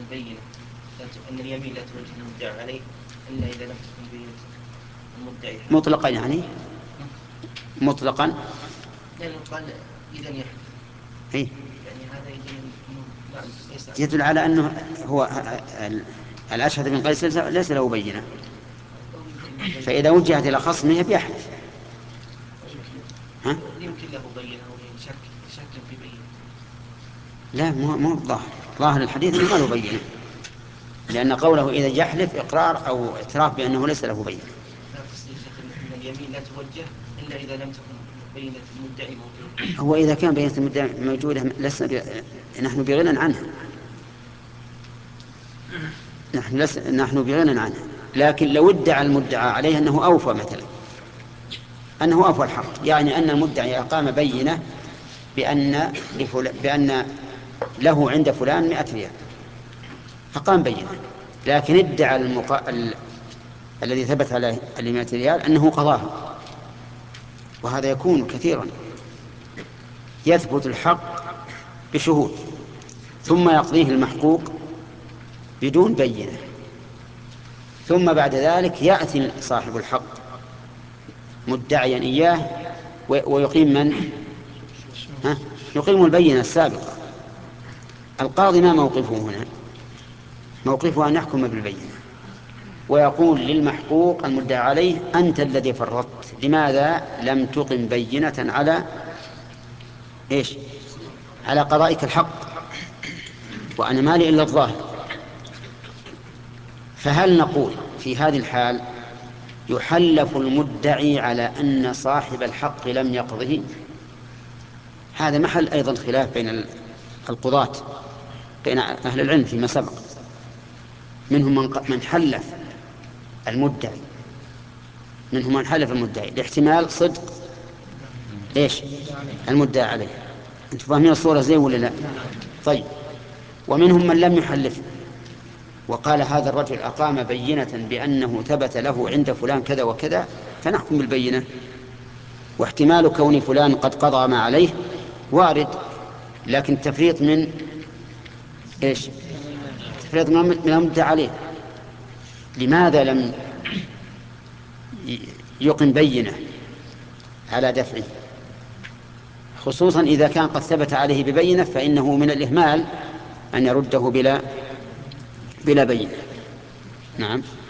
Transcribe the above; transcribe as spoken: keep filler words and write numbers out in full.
البينة أن اليمين لا توجه المدعى عليه إلا إذا لم تكن بينة المدعي مطلقا يعني مطلقا لأنه قال إذا يحلف إيه؟ يعني هذا يدل نعم ليس يدل على أنه هو الأشهد من قيس ليس له بينة، فإذا وجهت إلى خصمه بيحلف. ها؟ يمكن له بينة وشك شك في بينة. لا مو مو ظاهر ظاهر الحديث ما له بينة، لأن قوله إذا يحلف إقرار أو اعتراف بأنه ليس له بينة. لا تصير أن اليمين لا توجه إلا إذا لم تكن بينة المدعي موجودة. هو إذا كان بينة المدعي موجودة لسنا ب... نحن بغنى عنها، نحن لس... نحن بغنى عنها. لكن لو ادعى المدعى عليه أنه أوفى مثلا، أنه أوفى الحق، يعني أن المدعي أقام بينة بأن لفل... بأن له عند فلان مئة ريال، فقام بينة، لكن ادعى المقا... ال... الذي ثبت عليه المئة ريال أنه قضاها، وهذا يكون كثيرا. يثبت الحق بشهود ثم يقضيه المحقوق بدون بينة، ثم بعد ذلك يأتي صاحب الحق مدعيا إياه ويقيم من؟ ها؟ يقيم البينة السابقة. القاضي ما موقفه هنا؟ موقفه أن يحكم بالبينة ويقول للمحقوق المدعى عليه أنت الذي فرطت، لماذا لم تقم بينة على إيش؟ على قضائك الحق، وأنا مالي إلا الظاهر. فهل نقول في هذه الحال يحلف المدعي على أن صاحب الحق لم يقضه؟ هذا محل أيضا خلاف بين القضاة، بين أهل العلم فيما سبق. منهم من من حلف المدعي منهم من حلف المدعي لاحتمال صدق ليش المدعي عليه. أنتم فاهمين الصورة زي ولا لا؟ طيب، ومنهم من لم يحلف وقال هذا الرجل أقام بينة بأنه ثبت له عند فلان كذا وكذا فنحكم بالبينة، واحتمال كون فلان قد قضى ما عليه وارد، لكن تفريط من إيش؟ تفريط من المدعى عليه. لماذا لم يقم بينة على دفعه؟ خصوصا إذا كان قد ثبت عليه ببينة، فإنه من الإهمال أن يرده بلا بلا بينة. نعم.